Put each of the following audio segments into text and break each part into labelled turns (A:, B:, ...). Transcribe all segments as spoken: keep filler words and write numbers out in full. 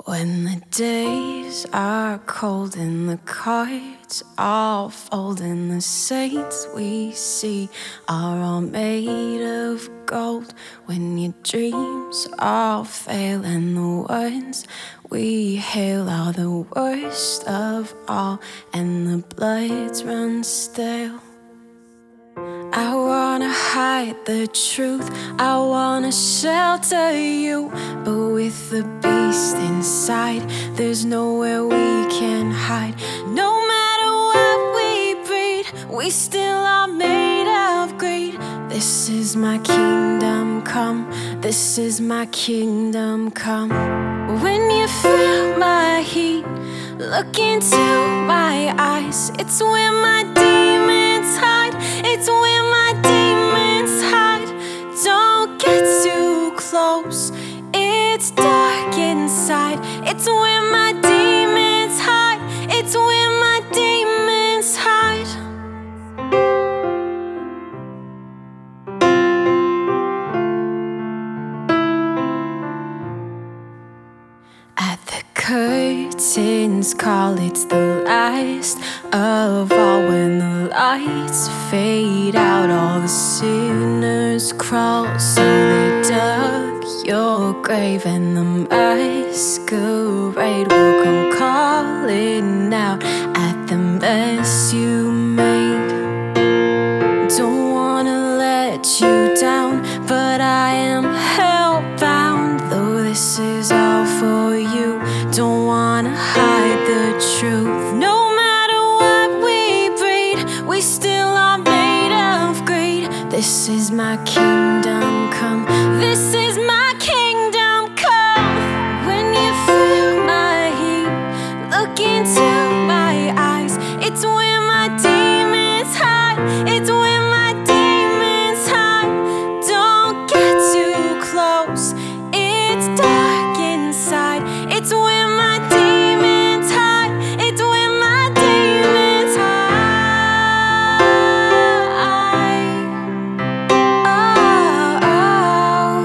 A: When the days are cold and the cards all fold and the saints we see are all made of gold, when your dreams all fail and the ones we hail are the worst of all and the bloods run stale, I wanna hide the truth, I wanna shelter you, but with the beast inside, there's nowhere we can hide. No matter what we breed, we still are made of greed. This is my kingdom come, this is my kingdom come. When you feel my heat, look into my eyes, it's where my demons hide, it's where my demons hide. Don't get too close, it's dark inside, it's where my demons hide, it's where my demons hide. At the curtains call, it's the last of all. When the lights fade out, all the sinners crawl. So they dug your grave and the masquerade will come calling out at the mess you made. Don't wanna let you down, but I am hellbound. Though this is all for you, don't wanna hide the truth. No matter what we breed, we still are made of greed. This is my kingdom come, this is my kingdom come. When you feel my heat, look into my eyes, it's where my demons hide, it's where my demons hide. Don't get too close, it's dark inside, it's where my demons hide, it's where my demons hide. Oh, oh.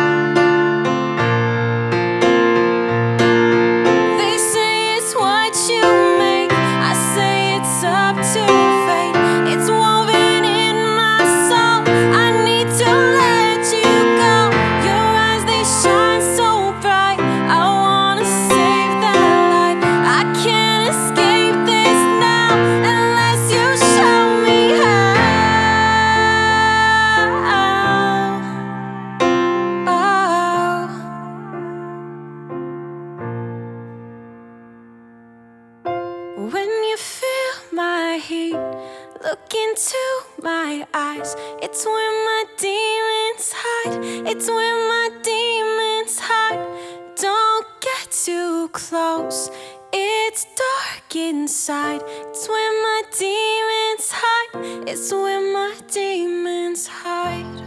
A: They say it's what you make, I say it's up to fate. It's woven in my soul, I need to let you go. Your eyes, they shine so bright, I wanna save that light. I can't escape this now unless you show me how. Oh. When you feel my heat, look into my eyes, it's where my demons hide, it's where my demons hide. Don't get too close, it's dark inside, it's where my demons hide, it's where my demons hide.